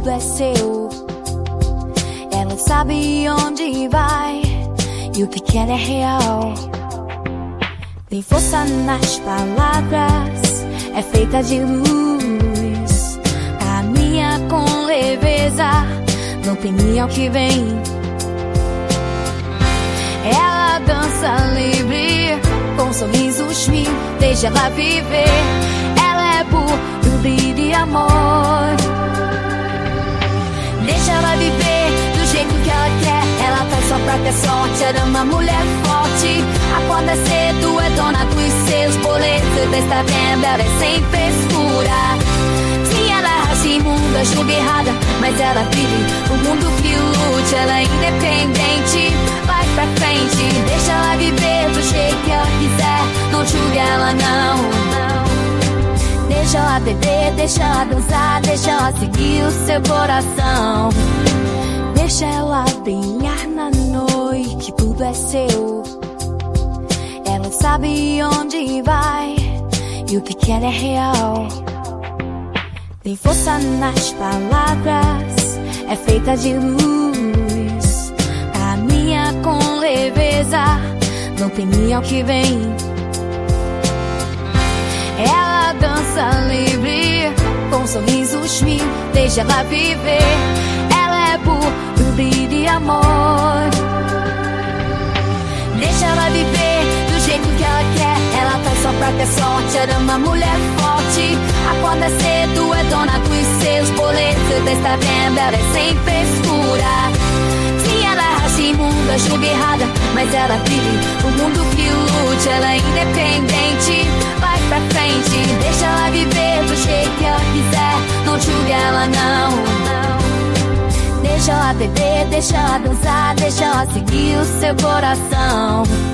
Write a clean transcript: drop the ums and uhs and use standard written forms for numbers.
tudo é seu. Ela sabe onde vai e o que quer é real. Tem força nas palavras, é feita de luz. Caminha com leveza, não tem ninguém que vem. Ela dança livre, com sorrisos mil, deixa ela viver. Ela é puro brilho e amor. Deixa ela viver do jeito que ela quer. Ela faz só pra ter sorte, era uma mulher forte. Acorda cedo, é dona dos seus boletos. Está vendo, ela é sem frescura. Sim, ela racha imundo, a julga errada, mas ela vive o mundo que lute. Ela é independente, vai pra frente. Deixa ela viver do jeito que ela quiser. Não julga ela não. Deixa ela beber, deixa ela dançar, deixa ela seguir o seu coração. Deixa ela brilhar na noite, tudo é seu. Ela sabe onde vai e o que quer é real. Tem força nas palavras, é feita de luz. Caminha com leveza, não tem ninguém que vem. Ela dança livre, com sorrisos mil, deixa ela viver. Ela é puro brilho e amor. Deixa ela viver do jeito que ela quer. Ela faz só pra ter sorte, era uma mulher forte. Acorda cedo, é dona dos seus boletos. Está vendo, ela é sem frescura. Sim, ela racha imundo, a julga errada, mas ela vive o mundo que lute. Ela é independente, vai pra frente. Deixa ela viver do jeito que ela quiser. Não julga ela não. Deixa ela beber, deixa ela dançar, deixa ela seguir o seu coração.